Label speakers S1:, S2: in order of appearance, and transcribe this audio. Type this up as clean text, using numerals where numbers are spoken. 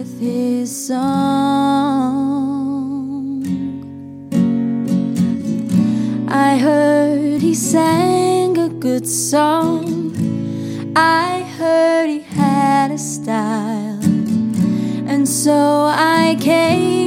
S1: with his song. I heard he sang a good song. I heard he had a style, and so I came